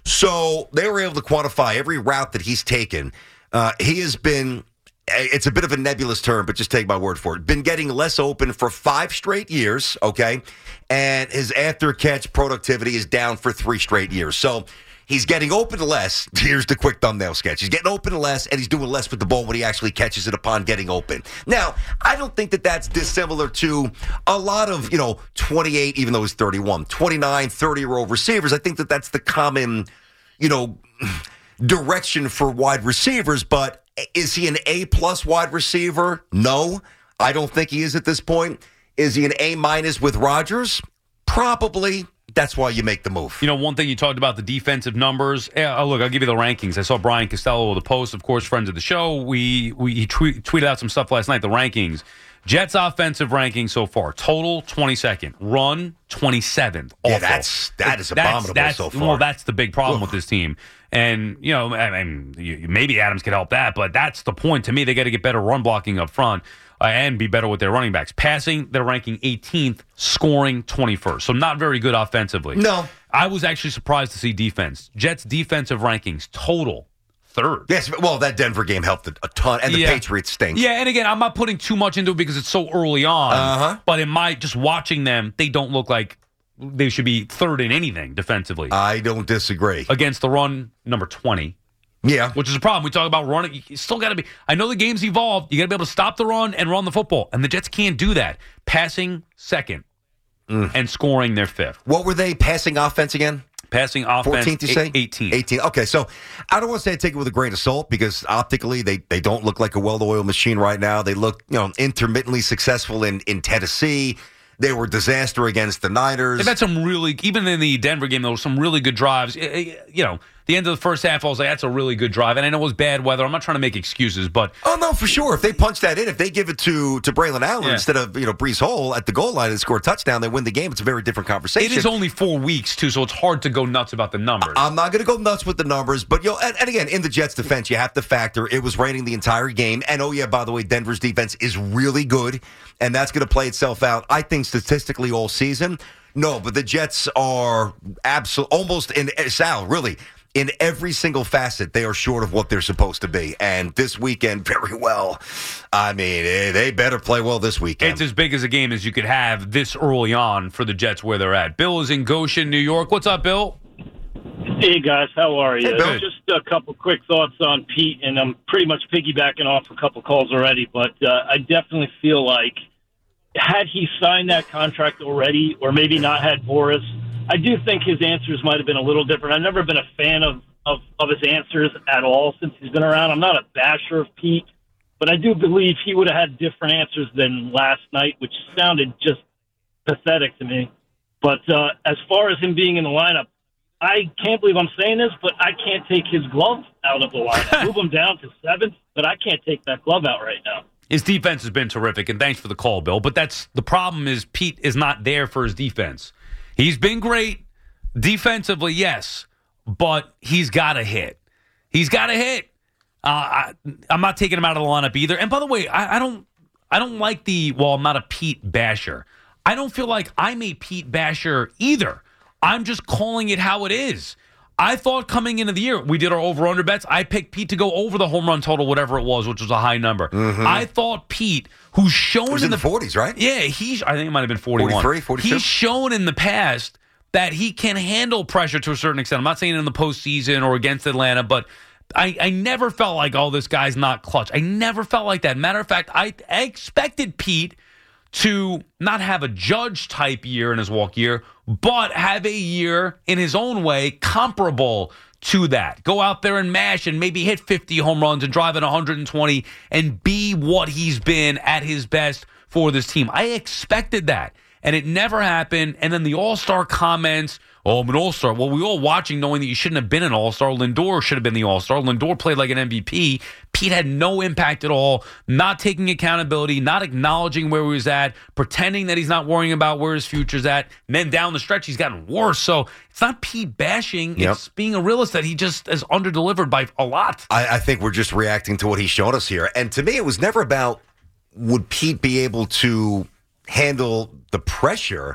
C: So they were able to quantify every route that he's taken. Uh, he has been. It's a bit of a nebulous term, but just take my word for it. Been getting less open for five straight years. Okay, and his after catch productivity is down for three straight years. So. He's getting open less. Here's the quick thumbnail sketch. He's getting open less, and he's doing less with the ball when he actually catches it upon getting open. Now, I don't think that that's dissimilar to a lot of, you know, twenty-eight, even though he's thirty-one, twenty-nine, thirty-year-old receivers. I think that that's the common, you know, direction for wide receivers. But is he an A-plus wide receiver? No, I don't think he is at this point. Is he an A-minus with Rodgers? Probably. That's why you make the move.
B: You know, one thing you talked about, the defensive numbers. Uh, look, I'll give you the rankings. I saw Brian Costello with a post, of course, friends of the show. We we he tweet, tweeted out some stuff last night, the rankings. Jets offensive rankings so far. Total, twenty-second. Run, twenty-seventh.
C: Yeah, that's, that is abominable
B: that's, that's,
C: so far.
B: Well, that's the big problem Ugh. with this team. And, you know, I mean, you, maybe Adams could help that, but that's the point. To me, they got to get better run blocking up front. Uh, and be better with their running backs. Passing, they're ranking eighteenth, scoring twenty-first. So not very good offensively.
C: No.
B: I was actually surprised to see defense. Jets defensive rankings, total, third.
C: Yes, well, that Denver game helped a, a ton, and the
B: yeah.
C: Patriots stink.
B: Yeah, and again, I'm not putting too much into it because it's so early on.
C: Uh-huh.
B: But in my, just watching them, they don't look like they should be third in anything defensively.
C: I don't disagree.
B: Against the run, number twenty.
C: Yeah.
B: Which is a problem. We talk about running. You still got to be. I know the game's evolved. You got to be able to stop the run and run the football. And the Jets can't do that. Passing second mm. and scoring their fifth.
C: What were they passing offense again?
B: Passing offense.
C: fourteenth, you say?
B: eighteenth.
C: eighteenth. Okay, so I don't want to say I take it with a grain of salt because optically they, they don't look like a well-oiled machine right now. They look, you know, intermittently successful in, in Tennessee. They were a disaster against the Niners.
B: They've had some really, even in the Denver game, there were some really good drives. You know, the end of the first half, I was like, that's a really good drive. And I know it was bad weather. I'm not trying to make excuses, but.
C: Oh, no, for sure. If they punch that in, if they give it to, to Braylon Allen
B: yeah.
C: instead of, you know, Breece Hall at the goal line and score a touchdown, they win the game. It's a very different conversation.
B: It is only four weeks, too, so it's hard to go nuts about the numbers.
C: I'm not going to go nuts with the numbers, but, you know, and, and again, in the Jets' defense, you have to factor it was raining the entire game. And, oh, yeah, by the way, Denver's defense is really good, and that's going to play itself out, I think, statistically all season. No, but the Jets are absolutely, almost in, Sal, really, in every single facet, they are short of what they're supposed to be. And this weekend, very well. I mean, they better play well this weekend.
B: It's as big as a game as you could have this early on for the Jets where they're at. Bill is in Goshen, New York. What's up, Bill?
G: Hey, guys. How are you?
C: Hey, Bill.
G: Just a couple quick thoughts on Pete, and I'm pretty much piggybacking off a couple calls already, but uh, I definitely feel like had he signed that contract already or maybe not had Boris, I do think his answers might have been a little different. I've never been a fan of, of, of his answers at all since he's been around. I'm not a basher of Pete, but I do believe he would have had different answers than last night, which sounded just pathetic to me. But uh, as far as him being in the lineup, I can't believe I'm saying this, but I can't take his glove out of the lineup. Move him down to seventh, but I can't take that glove out right now.
B: His defense has been terrific, and thanks for the call, Bill. But that's the problem is Pete is not there for his defense. He's been great defensively, yes, but he's got to hit. He's got to hit. Uh, I, I'm not taking him out of the lineup either. And by the way, I, I don't, I don't like the. Well, I'm not a Pete basher. I don't feel like I'm a Pete basher either. I'm just calling it how it is. I thought coming into the year, we did our over-under bets. I picked Pete to go over the home run total, whatever it was, which was a high number. Mm-hmm. I thought Pete, who's shown
C: it was
B: in,
C: in the, the forties, right?
B: Yeah, he's. I think it might have been forty-one.
C: forty-three, forty-two
B: He's shown in the past that he can handle pressure to a certain extent. I'm not saying in the postseason or against Atlanta, but I, I never felt like, oh, this guy's not clutch. I never felt like that. Matter of fact, I, I expected Pete to not have a Judge type year in his walk year, but have a year in his own way comparable to that. Go out there and mash and maybe hit fifty home runs and drive in one hundred twenty and be what he's been at his best for this team. I expected that, and it never happened. And then the All-Star comments, oh, I'm an All-Star. Well, we were all watching knowing that you shouldn't have been an All-Star. Lindor should have been the All-Star. Lindor played like an M V P. Pete had no impact at all, not taking accountability, not acknowledging where he was at, pretending that he's not worrying about where his future's at. And then down the stretch, he's gotten worse. So it's not Pete bashing.
C: Yep.
B: It's being a realist that he just is underdelivered by a lot.
C: I, I think we're just reacting to what he's shown us here. And to me, it was never about would Pete be able to handle the pressure.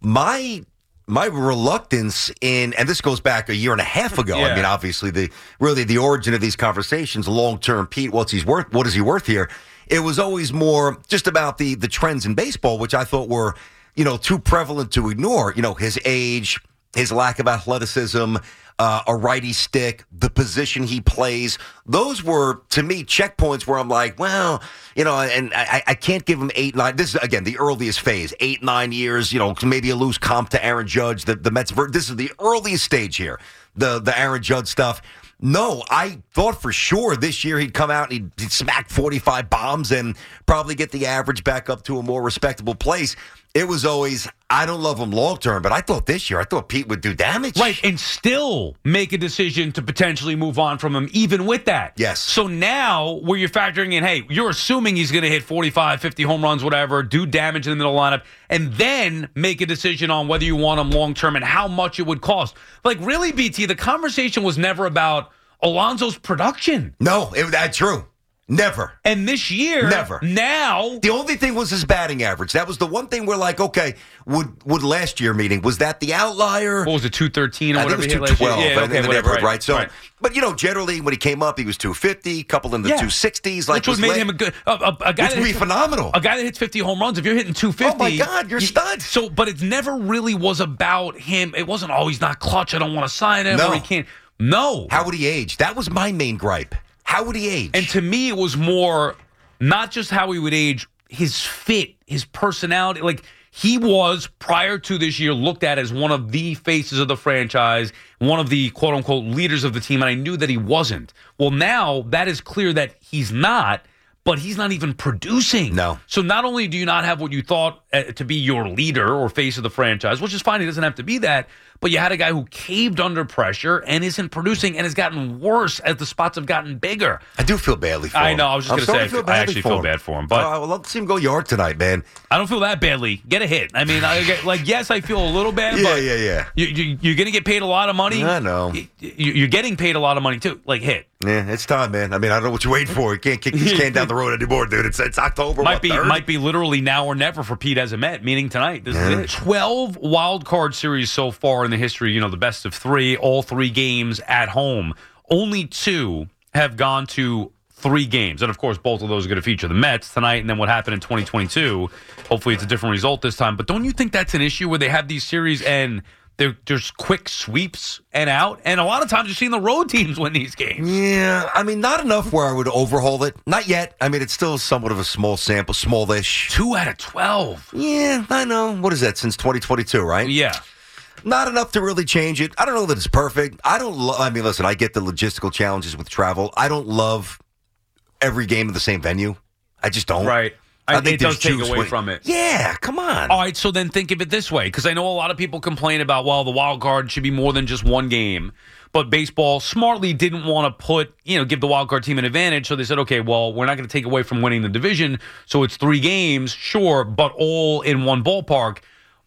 C: My my reluctance in, and this goes back a year and a half ago.
B: Yeah.
C: I mean, obviously, the really the origin of these conversations, long term, Pete, what's he's worth? What is he worth here? It was always more just about the the trends in baseball, which I thought were, you know, too prevalent to ignore. You know, his age, his lack of athleticism, uh, a righty stick, the position he plays. Those were, to me, checkpoints where I'm like, well, you know, and I, I can't give him eight, nine. This is, again, the earliest phase, eight, nine years, you know, maybe a loose comp to Aaron Judge, the, the Mets. This is the earliest stage here, the, the Aaron Judge stuff. No, I thought for sure this year he'd come out and he'd, he'd smack forty-five bombs and probably get the average back up to a more respectable place. It was always, I don't love him long term, but I thought this year, I thought Pete would do damage.
B: Right, and still make a decision to potentially move on from him, even with that.
C: Yes.
B: So now, where you're factoring in, hey, you're assuming he's going to hit forty-five, fifty home runs, whatever, do damage in the middle lineup, and then make a decision on whether you want him long term and how much it would cost. Like, really, B T, the conversation was never about Alonso's production.
C: No, it, that's true. Never.
B: And this year,
C: Never.
B: Now,
C: the only thing was his batting average. That was the one thing we're like, okay, would would last year meeting, was that the outlier?
B: What was it, two thirteen or
C: I
B: whatever?
C: think it was
B: he
C: two
B: hit last year?
C: twelve
B: Yeah,
C: in
B: okay,
C: the
B: whatever,
C: neighborhood, right? So,
B: right.
C: but you know, generally when he came up, he was two fifty, couple in the
B: Yeah.
C: two sixties, like
B: Which would
C: was
B: made
C: la-
B: him a good a, a, a guy
C: which
B: that
C: would be
B: hits-
C: phenomenal.
B: A guy that hits fifty home runs, if you're hitting two fifty.
C: Oh my God, you're a
B: you-
C: stud.
B: So, but it never really was about him. It wasn't, oh, he's not clutch, I don't want to sign him,
C: No.
B: or he can't. No.
C: How would he age? That was my main gripe. How would he age?
B: And to me, it was more not just how he would age, his fit, his personality. Like, he was, prior to this year, looked at as one of the faces of the franchise, one of the quote-unquote leaders of the team, and I knew that he wasn't. Well, now that is clear that he's not, but he's not even producing.
C: No.
B: So not only do you not have what you thought uh, to be your leader or face of the franchise, which is fine, he doesn't have to be that, but you had a guy who caved under pressure and isn't producing and has gotten worse as the spots have gotten bigger.
C: I do feel badly for him.
B: I know, I was just
C: I'm
B: going
C: starting
B: to say,
C: feel
B: I
C: badly
B: actually
C: for
B: feel
C: him.
B: bad for him. But
C: Oh, I would love to see him go yard tonight, man.
B: I don't feel that badly. Get a hit. I mean, I get, like, yes, I feel a little bad,
C: Yeah,
B: but
C: yeah, yeah.
B: You, you, you're going to get paid a lot of money.
C: I know.
B: You, you're getting paid a lot of money, too. Like, hit.
C: Yeah, it's time, man. I mean, I don't know what you're waiting for. You can't kick this can down the road anymore, dude. It's it's October.
B: Might
C: what,
B: be
C: third?
B: might be literally now or never for Pete as a Met, meaning tonight. This
C: Yeah.
B: is it. twelve wild card series so far in the history, you know, the best of three, all three games at home. Only two have gone to three games. And, of course, both of those are going to feature the Mets tonight and then what happened in twenty twenty-two. Hopefully it's a different result this time. But don't you think that's an issue where they have these series and There, there's quick sweeps and out, and a lot of times you're seeing the road teams win these games.
C: Yeah, I mean, not enough where I would overhaul it. Not yet. I mean, it's still somewhat of a small sample, smallish.
B: Two out of twelve.
C: Yeah, I know. What is that, since twenty twenty-two, right?
B: Yeah.
C: Not enough to really change it. I don't know that it's perfect. I don't lo- I mean, listen, I get the logistical challenges with travel. I don't love every game in the same venue. I just don't.
B: Right. I,
C: think
B: it does
C: there's
B: take
C: juice
B: away
C: when-
B: from it.
C: Yeah, come on.
B: All right, so then think of it this way, because I know a lot of people complain about, well, the wild card should be more than just one game. But baseball smartly didn't want to put, you know, give the wild card team an advantage. So they said, okay, well, we're not going to take away from winning the division. So it's three games, sure, but all in one ballpark.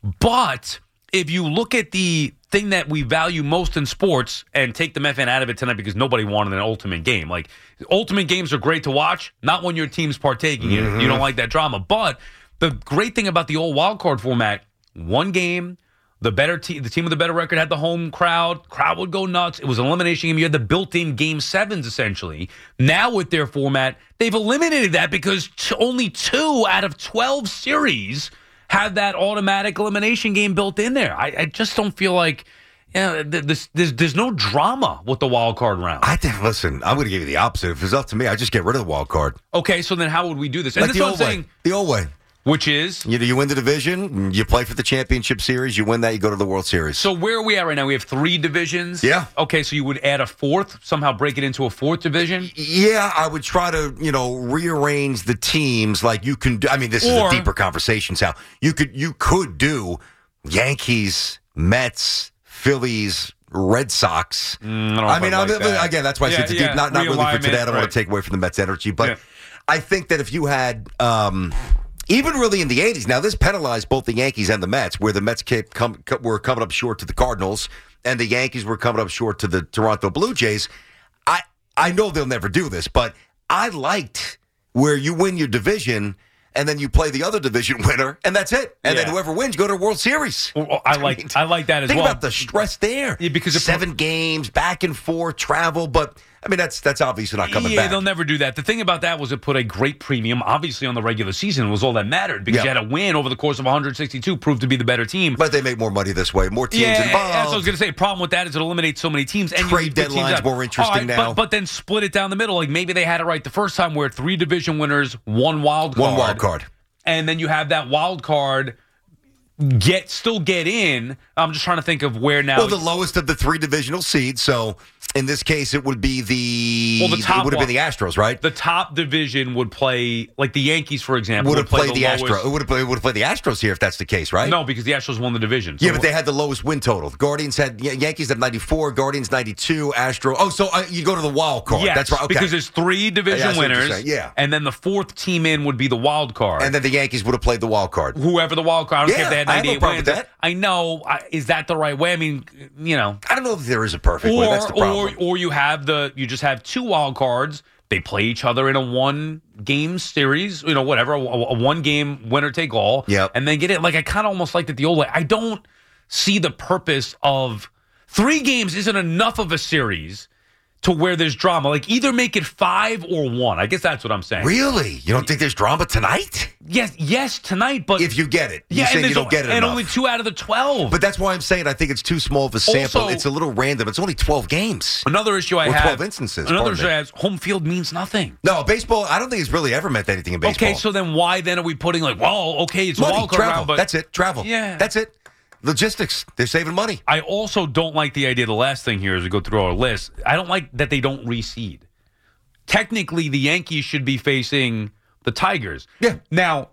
B: But if you look at the thing that we value most in sports, and take the M F N out of it tonight because nobody wanted an ultimate game. Like, ultimate games are great to watch, not when your team's partaking in it. You don't like that drama. But the great thing about the old wild card format, one game, the better team, the team with the better record had the home crowd. Crowd would go nuts. It was an elimination game. You had the built-in game sevens, essentially. Now with their format, they've eliminated that because t- only two out of twelve series have that automatic elimination game built in there. I, I just don't feel like, you know, th- this, there's, there's no drama with the wild card round.
C: I think, listen, I'm going to give you the opposite. If it's up to me, I just get rid of the wild card.
B: Okay, so then how would we do this? And
C: Like
B: that's
C: the
B: what I'm
C: old way.
B: saying.
C: The old way.
B: Which is?
C: You, you win the division, you play for the championship series, you win that, you go to the World Series.
B: So where are we at right now? We have three divisions?
C: Yeah.
B: Okay, so you would add a fourth, somehow break it into a fourth division?
C: Yeah, I would try to, you know, rearrange the teams like you can do. I mean, this
B: Or-
C: is a deeper conversation, Sal. You could, you could do Yankees, Mets, Phillies, Red Sox.
B: Mm, I, don't know
C: I
B: if
C: mean,
B: like
C: I,
B: that.
C: again, that's why I
B: Yeah,
C: said it's a
B: yeah,
C: deep, not, not really for
B: realignment,
C: today. I don't
B: right.
C: want to take away from the Mets' energy, but
B: Yeah.
C: I think that if you had, um, even really in the eighties, now this penalized both the Yankees and the Mets, where the Mets kept come, were coming up short to the Cardinals and the Yankees were coming up short to the Toronto Blue Jays. I I know they'll never do this, but I liked where you win your division and then you play the other division winner, and that's it. And
B: Yeah.
C: then whoever wins, go to the World Series.
B: Well, I like
C: mean,
B: I like that as
C: Think
B: well.
C: about the stress there.
B: Yeah, because if-
C: seven games, back and forth, travel, but I mean that's that's obviously not coming
B: yeah,
C: back.
B: they'll never do that. The thing about that was it put a great premium, obviously, on the regular season. Was all that mattered because
C: Yeah.
B: you had a win over the course of one hundred sixty-two, proved to be the better team.
C: But they make more money this way, more teams
B: yeah,
C: involved.
B: that's what I was going to say. Problem with that is it eliminates so many teams. And you
C: Trade
B: leave good teams
C: deadline's
B: out.
C: more interesting
B: All right,
C: now.
B: But, but then split it down the middle. Like maybe they had it right the first time where three division winners, one wild card.
C: One wild card.
B: And then you have that wild card get still get in. I'm just trying to think of where now.
C: Well, the lowest of the three divisional seeds. So in this case, it would be the.
B: Well, the top
C: it would have
B: one.
C: been the Astros, right?
B: the top division would play, like the Yankees, for example,
C: Would have
B: play
C: played the,
B: lowest-
C: Astros. It would have played, would have played the Astros here if that's the case, right?
B: No, because the Astros won the division. So
C: Yeah, but they had the lowest win total. The Guardians had Yan- Yankees had ninety-four, Guardians ninety-two, Astro. Oh, so uh, you go to the wild card.
B: Yes,
C: That's right. Okay.
B: because there's three division
C: Yeah, I see what you're
B: winners.
C: saying, yeah.
B: And then the fourth team in would be the wild card.
C: And then the Yankees would have played the wild card.
B: whoever the wild card, I don't care
C: Yeah,
B: if they had
C: I have no
B: ninety-eight
C: problem with
B: wins.
C: that.
B: I know. I, is that the right way? I mean, you know.
C: I don't know if there is a perfect way. That's the
B: Or,
C: problem.
B: or, or you have the, you just have two wild cards. They play each other in a one game series, you know, whatever, a, a one game winner take all.
C: Yep.
B: And then get it. Like, I kind of almost liked it the old way. I don't see the purpose of three games isn't enough of a series to where there's drama. Like, either make it five or one. I guess that's what I'm saying.
C: Really? You don't think there's drama tonight?
B: Yes, yes, tonight, but
C: If you get it.
B: yeah,
C: You're
B: and
C: saying you
B: there's
C: don't
B: o-
C: get it
B: and
C: enough.
B: only two out of the twelve.
C: But that's why I'm saying I think it's too small of a sample.
B: Also-
C: it's a little random. It's only twelve games.
B: Another issue I
C: Or
B: have.
C: twelve instances,
B: Another
C: pardon
B: issue
C: me.
B: I have. Home field means nothing.
C: No, baseball, I don't think it's really ever meant anything in baseball.
B: Okay, so then why then are we putting like, well, okay, it's a
C: money,
B: wild card
C: travel.
B: round, but
C: That's it. Travel.
B: Yeah.
C: That's it. Logistics. They're saving money.
B: I also don't like the idea. The last thing here as we go through our list, I don't like that they don't reseed. Technically, the Yankees should be facing the Tigers.
C: Yeah.
B: Now,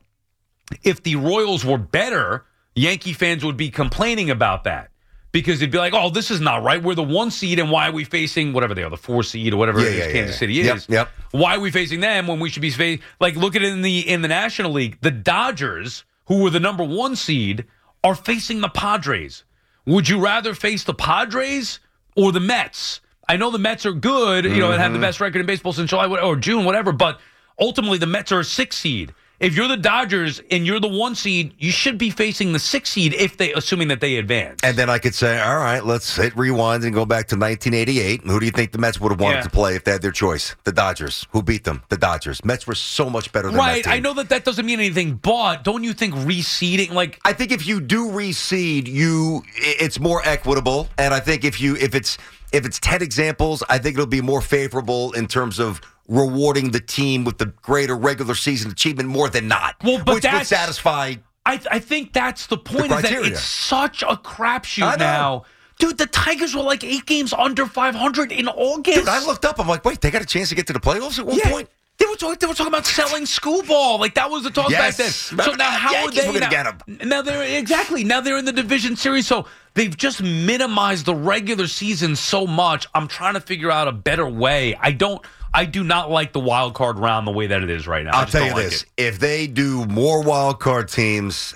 B: if the Royals were better, Yankee fans would be complaining about that because it'd be like, oh, this is not right. We're the one seed, and why are we facing whatever they are, the four seed or whatever
C: Yeah,
B: it is
C: yeah,
B: Kansas
C: yeah.
B: City
C: Yep,
B: is.
C: yep.
B: Why are we facing them when we should be facing? Like, look at it in the in the National League. The Dodgers, who were the number one seed, are facing the Padres. Would you rather face the Padres or the Mets? I know the Mets are good, you know, and have the best record in baseball since July or June, whatever, but ultimately the Mets are a six seed. If you're the Dodgers and you're the one seed, you should be facing the six seed if they, assuming that they advance.
C: And then I could say, all right, let's hit rewind and go back to nineteen eighty-eight. Who do you think the Mets would have wanted
B: Yeah.
C: to play if they had their choice? The Dodgers. Who beat them? The Dodgers. Mets were so much better than
B: Right,
C: that team.
B: I know that that doesn't mean anything, but don't you think reseeding, like,
C: I think if you do reseed, you it's more equitable, and I think if you if it's if it's ten examples, I think it'll be more favorable in terms of rewarding the team with the greater regular season achievement more than not,
B: Well, but
C: which would
B: that's-
C: satisfy.
B: I, I think that's the point, is that
C: criteria.
B: it's such a
C: I
B: crapshoot
C: know.
B: now. Dude, the Tigers were like eight games under five hundred in August.
C: Dude, I looked up. I'm like, wait, they got a chance to get to the playoffs at one
B: Yeah.
C: point.
B: They were, talking, they were talking about selling school ball. Like, that was the talk
C: Yes.
B: back then. So
C: Remember
B: now
C: that?
B: how
C: Yankees
B: are they
C: were gonna
B: now,
C: get 'em.
B: now they're exactly now they're in the division series. So they've just minimized the regular season so much. I'm trying to figure out a better way. I don't I do not like the wild card round the way that it is right now. I
C: I'll
B: just
C: tell you
B: don't like
C: this:
B: it.
C: if they do more wild card teams,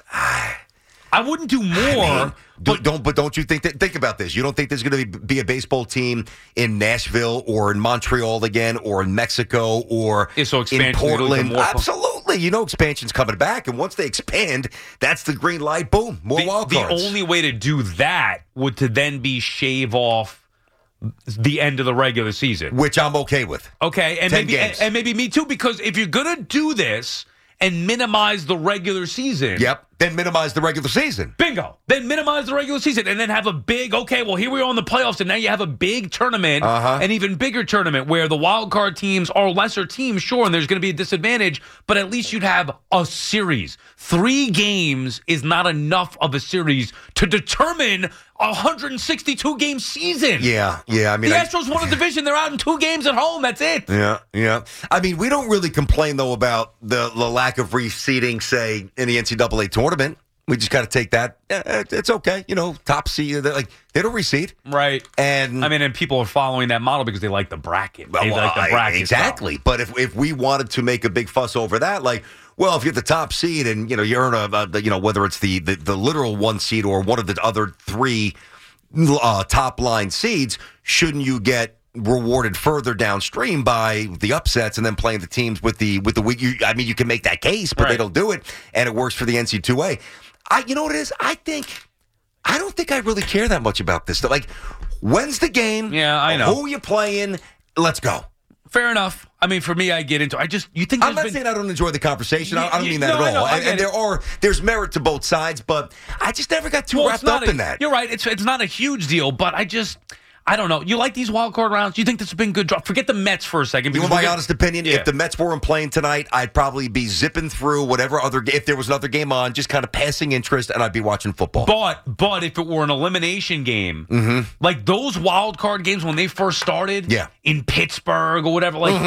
B: I wouldn't do more.
C: I mean, do,
B: but
C: don't but don't you think that? Think about this. You don't think there's going to be, be a baseball team in Nashville or in Montreal again, or in Mexico, or
B: Yeah, so
C: in
B: expansion, they're looking
C: Portland?
B: more-
C: Absolutely. You know, expansion's coming back, and once they expand, that's the green light. Boom, more
B: the,
C: wild
B: the
C: cards.
B: only way to do that would to then be shave off the end of the regular season.
C: which I'm okay with.
B: Okay, and
C: Ten
B: maybe and,
C: games.
B: and maybe me too, because if you're gonna do this and minimize the regular season,
C: Yep, Then minimize the regular season.
B: Bingo. Then minimize the regular season and then have a big, okay, well, here we are in the playoffs, and now you have a big tournament,
C: Uh-huh.
B: an even bigger tournament where the wild card teams are lesser teams, sure, and there's going to be a disadvantage, but at least you'd have a series. Three games is not enough of a series to determine a one hundred sixty-two game season.
C: Yeah, yeah. I mean,
B: the
C: I-
B: Astros won a division. They're out in two games at home. That's it.
C: Yeah, yeah. I mean, we don't really complain, though, about the, the lack of reseeding, say, in the N C double A tournament. We just got to take that. Eh, It's okay. You know, top seed, like, they don't reseed.
B: Right.
C: And
B: I mean, and people are following that model because they like the bracket. They
C: Well,
B: like the
C: I-
B: bracket.
C: exactly.
B: style.
C: But if if we wanted to make a big fuss over that, like, well, if you're the top seed and you know you earn a, a you know whether it's the, the the literal one seed or one of the other three uh, top line seeds, shouldn't you get rewarded further downstream by the upsets and then playing the teams with the with the weak? You, I mean, you can make that case, but
B: Right.
C: they don't do it, and it works for the N C double A. I, you know what it is? I think. I don't think I really care that much about this. Like, when's the game?
B: Yeah, I know.
C: Who are you playing? Let's go.
B: Fair enough. I mean, for me, I get into. I just you think
C: I'm
B: there's
C: not
B: been,
C: saying I don't enjoy the conversation. I, I don't
B: You-
C: mean that
B: no, I
C: at
B: know,
C: all.
B: I
C: And,
B: get
C: and
B: it.
C: there are there's merit to both sides, but I just never got too
B: well,
C: wrapped
B: it's not
C: up
B: a-
C: in that.
B: You're right. It's it's not a huge deal, but I just I don't know. You like these wild card rounds? Do you think this has been good? Draw? Forget the Mets for a second.
C: You
B: because
C: want my
B: we're gonna-
C: honest opinion?
B: Yeah.
C: If the Mets weren't playing tonight, I'd probably be zipping through whatever other. If there was another game on, just kind of passing interest, and I'd be watching football.
B: But but if it were an elimination game,
C: Mm-hmm.
B: like those wild card games when they first started,
C: Yeah.
B: in Pittsburgh or whatever, like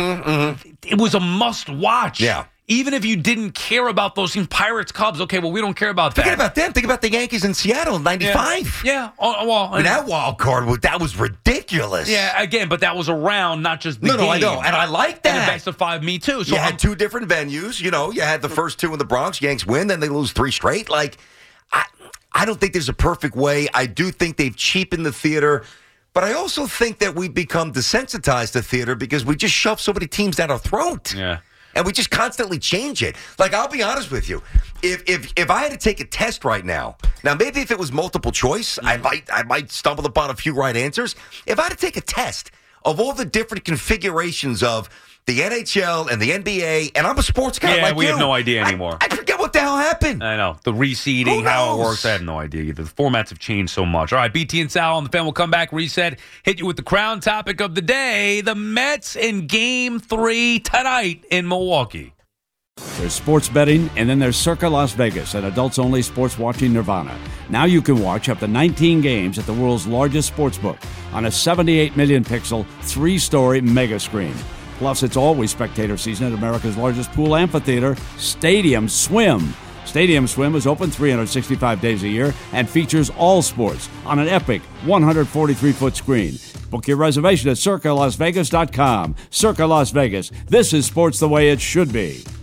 B: it was a must watch.
C: Yeah.
B: Even if you didn't care about those teams, Pirates, Cubs, okay, well, we don't care about
C: Forget
B: that.
C: about them. Think about the Yankees in Seattle in
B: yeah.
C: ninety-five.
B: Yeah. Oh, well,
C: I mean, that wild card, was- that was ridiculous.
B: yeah, again, but that was around, not just the
C: No,
B: game.
C: no, I know. And I like
B: And a
C: that.
B: best of five, me too. So
C: you
B: I'm-
C: had two different venues. You know, you had the first two in the Bronx. Yanks win, then they lose three straight. Like, I, I don't think there's a perfect way. I do think they've cheapened the theater, but I also think that we've become desensitized to theater because we just shove so many teams down our throat.
B: Yeah.
C: And we just constantly change it. Like, I'll be honest with you. If if if I had to take a test right now, now maybe if it was multiple choice, I might I might stumble upon a few right answers. If I had to take a test of all the different configurations of the N H L and the N B A, and I'm a sports guy
B: Yeah,
C: like
B: we
C: you,
B: have no idea
C: I-
B: anymore.
C: I, forget what the hell happened.
B: I know. The reseeding,
C: Who
B: how it
C: knows?
B: works, I have no idea either. The formats have changed so much. All right, B T and Sal on the fan will come back, reset, hit you with the crown topic of the day, the Mets in game three tonight in Milwaukee.
H: There's sports betting, and then there's Circa Las Vegas, an adults-only sports watching nirvana. Now you can watch up to nineteen games at the world's largest sports book on a seventy-eight million pixel, three-story mega screen. Plus, it's always spectator season at America's largest pool amphitheater, Stadium Swim. Stadium Swim is open three hundred sixty-five days a year and features all sports on an epic one hundred forty-three foot screen. Book your reservation at circa las vegas dot com. Circa Las Vegas. This is sports the way it should be.